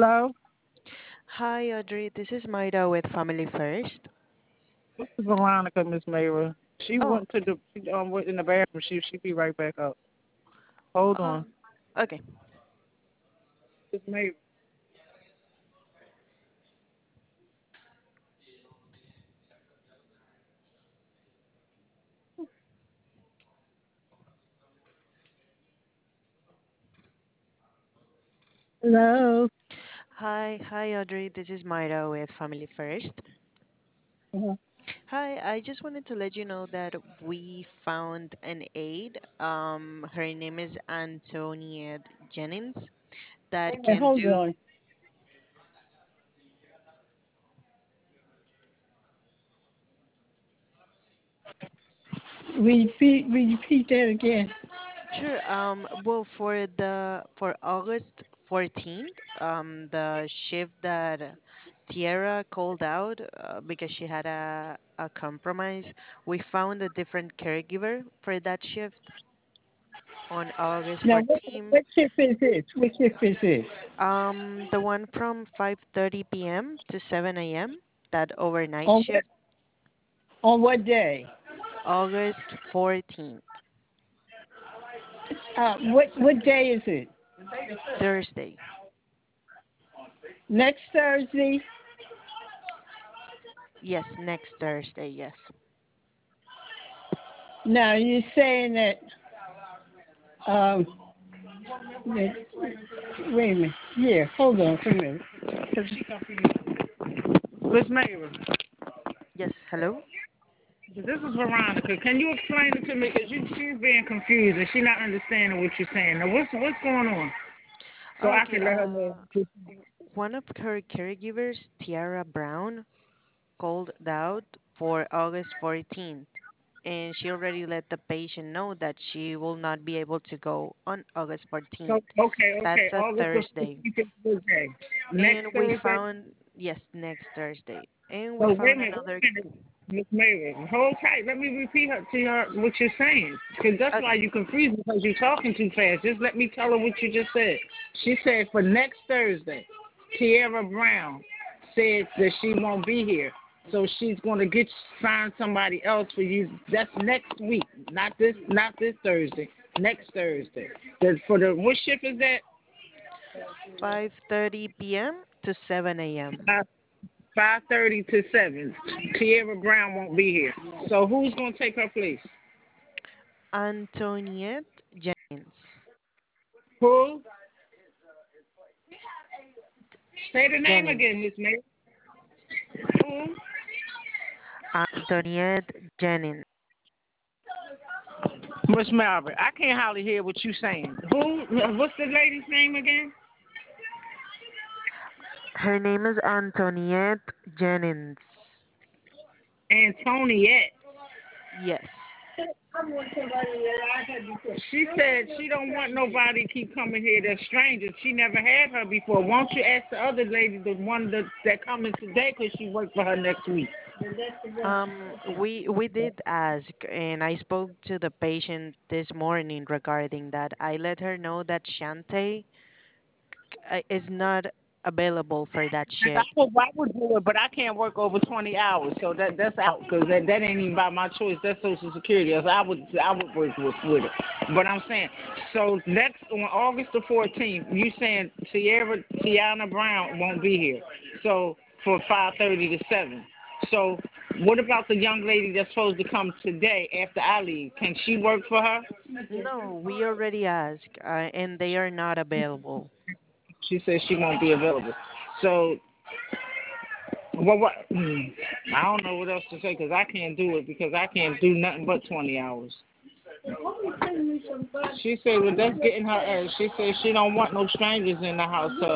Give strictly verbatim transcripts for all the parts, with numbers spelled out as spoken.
Hello, Hi, Audrey. This is Maida with Family First. this is Veronica, Miss Mayra. She Oh, went to the she um went in the bathroom. She she be right back up. Hold oh, on, okay. Miss Mayra. Hello. Hi, hi, Audrey. This is Maida with Family First. Uh-huh. Hi, I just wanted to let you know that we found an aide. Um, her name is Antoinette Jennings Wait that a minute, can hold on. do. Repeat repeat that again. Sure. Um, well, for the for August fourteenth, um, the shift that Tierra called out uh, because she had a a compromise, we found a different caregiver for that shift on August Now what fourteenth. what shift is this? What shift is this? Um, the one from five thirty p m to seven a m, that overnight On what shift, on what day? August fourteenth, Uh, what what day is it? Thursday. Next Thursday. Yes, next Thursday. Yes. Now you're saying that um that, wait a minute. Here, hold on for a minute. 'Cause she confused. Miss Mayra. Yes. Hello. This is Veronica. Can you explain it to me? Because she's being confused and she's not understanding what you're saying. Now, what's what's going on? So I Okay. can let her know. Uh, one of her caregivers, Tiara Brown, called out for August fourteenth, and she already let the patient know that she will not be able to go on August So fourteenth. okay, okay. That's a August the Thursday. fifteenth is what day? Next And we Thursday. found, yes, next Thursday. And we So wait a found minute, wait another. a minute, Miss Mary. Hold tight. Let me repeat her to her what you're saying. Because that's why Okay. you confused me because you're talking too fast. Just let me tell her what you just said. She said for next Thursday, Tierra Brown said that she won't be here. So she's going to get find somebody else for you. That's next week, not this, not this Thursday. Next Thursday. The, for the what shift is that? five thirty p m to seven a m. Five five thirty to seven. Tierra Brown won't be here. So who's going to take her place? Antoniette Jennings. Who? Say the name again, Jennings. Miss Mary. Who? Antoniette Jennings. Miss Margaret. I can't hardly hear what you saying. Who? What's the lady's name again? Her name is Antoniette Jennings. Antoniette. Yes. She said she don't want nobody to keep coming here that's strangers. She never had her before. Won't you ask the other lady, the one that that coming today, because she worked for her next week? Um, we we did ask, and I spoke to the patient this morning regarding that. I let her know that Shante uh, is not available for that And I shift. would, I would do it, but I can't work over twenty hours, so that that's out because that, that ain't even by my choice. That's Social Security. So I would I would work with, with it. But I'm saying, so next on August the fourteenth, you saying Sierra Tiana Brown won't be here, so for five thirty to seven. So what about the young lady that's supposed to come today after I leave? Can she work for her? No, we already asked, uh, and they are not available. She says she won't be available. So Well, what? hmm, I don't know what else to say because I can't do it because I can't do nothing but twenty hours. She said, well, that's getting her ass. She said she don't want no strangers in the house. So,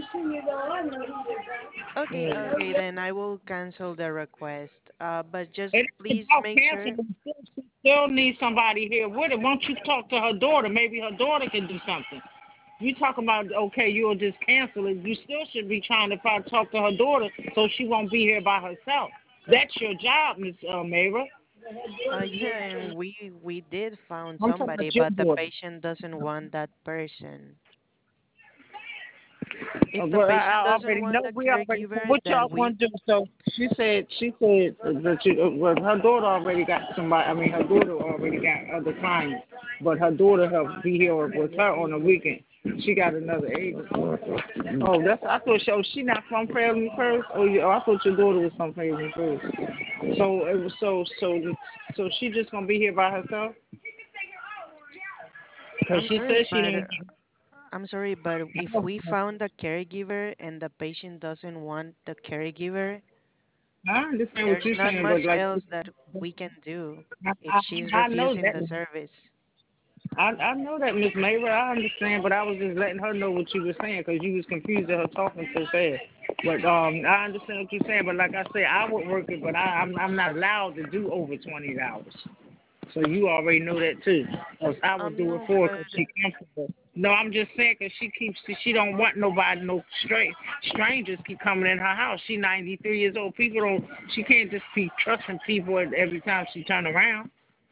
Okay, mm. okay, then I will cancel the request. Uh, but just It ain't please about make sure. canceling. She still needs somebody here with her. Won't you talk to her daughter? Maybe her daughter can do something. You talk about okay, you'll just cancel it. You still should be trying to probably talk to her daughter so she won't be here by herself. That's your job, Miss uh, Mayra. Uh, yeah, and we we did found I'm talking somebody, about your but the daughter. patient doesn't want that person. If Uh, the Well, I, I patient doesn't already want know. a We already know caregiver, what then y'all we want to do. So she said, she said that you, uh, well, her daughter already got somebody. I mean, her daughter already got other clients, but her daughter helped be here with her on the weekend. She got another agent. Oh, that's. I thought she. Oh, she not from Fairview First. Oh, yeah. Oh, I thought your daughter was from Fairview First. So it was so so so she just gonna be here by herself. Cause I'm she sorry, said she but uh, didn't. I'm sorry, but if we found a caregiver and the patient doesn't want the caregiver, I understand what there's you're not saying, but much like. else that we can do I, if she's I, I know refusing that. the service. I, I know that, Miss Mayra. I understand, but I was just letting her know what you were saying because you was confused at her talking so fast. But um, I understand what you're saying. But like I said, I would work it, but I, I'm I'm not allowed to do over twenty hours. So you already know that too. Cause I would Um, do it no, for her but because she comfortable. No, I'm just saying because she keeps she don't want nobody, no straight strangers keep coming in her house. She ninety-three years old. People don't. She can't just be trusting people every time she turn around.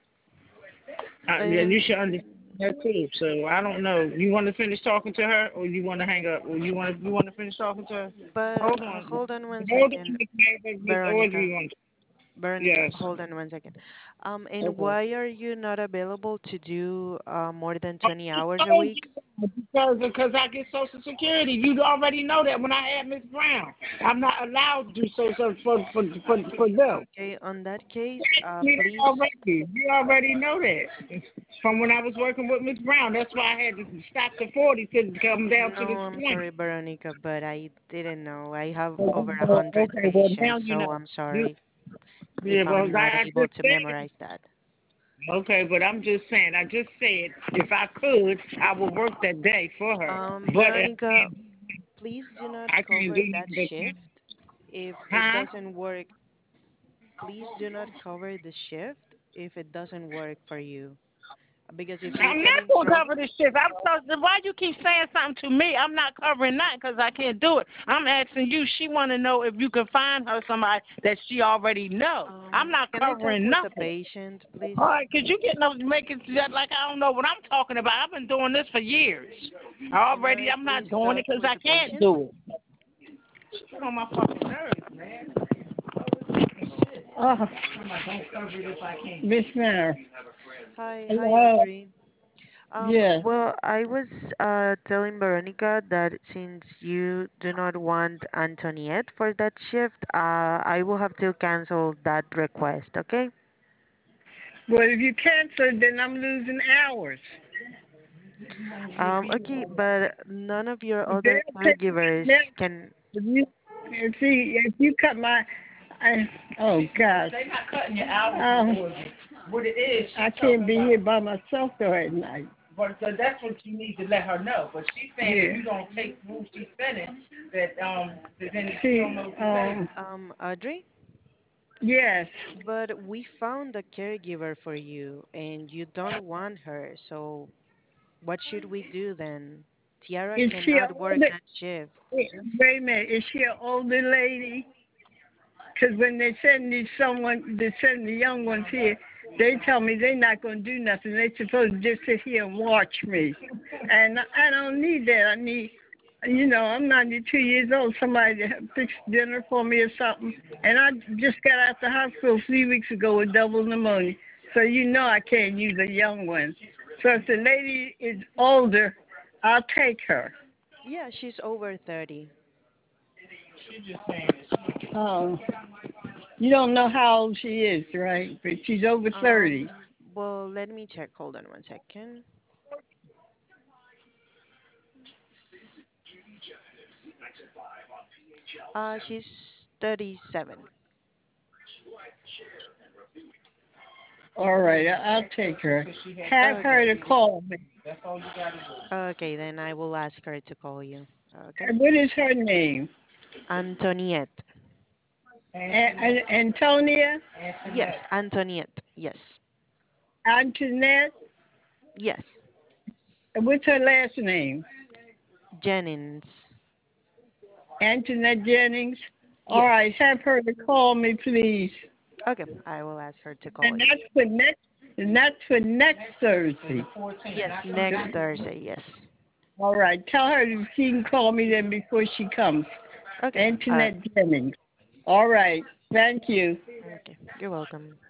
Uh, and you um, should understand that too. So I don't know. You want to finish talking to her, or you want to hang up, or you want to you want to finish talking to her? but Hold uh, on, hold on one hold on, second, Miss Mabel, Miss Veronica. Audrey wants. Veronica, Yes. hold on one second. Um, and Okay. why are you not available to do uh, more than I twenty just hours a told week? you because because I get Social Security. You already know that when I had Miss Brown, I'm not allowed to do Social for for for for them. Okay, on that case, uh, Me that please. already. You already know that. From when I was working with Miss Brown, that's why I had to stop the forty to come down to No, the I'm twenty. sorry, Veronica, but I didn't know. I have over a hundred Okay, well now patients, you so know. I'm You sorry if yeah, well I'm not I, I able just to said. memorize that. Okay, but I'm just saying. I just said if I could, I would work that day for her. Um, But I Veronica, can't. please do not I can't cover do that nothing. shift. If it Huh? doesn't work, please do not cover the shift if it doesn't work for you. Because if you I'm get not in gonna trouble, cover this shit. I'm so. Why you keep saying something to me? I'm not covering that because I can't do it. I'm asking you. She want to know if you can find her somebody that she already know. I'm um, not can I talk covering with the nothing. patient, please? All right, could you get no make it that like I don't know what I'm talking about? I've been doing this for years. I Can already. I I'm not please doing it talk because with I the can't patient? do it. Get on my fucking nerves, man. Oh, Don't cover it if I can't. Miss Miller. Hi, hi, Hello. Audrey. Um, Yes. well, I was uh telling Veronica that since you do not want Antoniette for that shift, uh, I will have to cancel that request, okay? Well, if you cancel, then I'm losing hours. Um, okay, but none of your They'll other take caregivers now. can. If you if see if you cut my, I, oh God, They're not cutting your hours, um, Miss What it is, I she's can't talking be about. here by myself though at night. But so that's what you need to let her know. But she's saying if Yeah. you don't take who she's sending, that um, that then she See, don't know what to say. um, Um, Audrey, yes, but we found a caregiver for you, and you don't want her. So what should we do then? Tiara is she an cannot work older? that shift. Wait a minute, is she an older lady? Because when they send these someone, they send the young ones here, they tell me they're not going to do nothing. They're supposed to just sit here and watch me. And I don't need that. I need, you know, I'm ninety-two years old. Somebody to fix dinner for me or something. And I just got out the hospital three weeks ago with double pneumonia. So you know I can't use a young one. So if the lady is older, I'll take her. Yeah, she's over thirty. Oh, you don't know how old she is, right? But she's over thirty. Um, well, let me check. Hold on one second. Uh, she's thirty-seven. All right, I- I'll take her. Have Okay. her to call me. Okay, then I will ask her to call you. Okay. And what is her name? Antoniette. A- A- Antonia? Yes, Antoniette. Yes. Antoinette? Yes. And what's her last name? Jennings. Antoinette Jennings? All Yes. right, have her to call me, please. Okay, I will ask her to call And you. that's for next, and that's for next Thursday. Yes, next Thursday. Yes. All right. Tell her she can call me then before she comes. Okay. Uh, Antoinette Jennings. All right. Thank you. okay. You're welcome.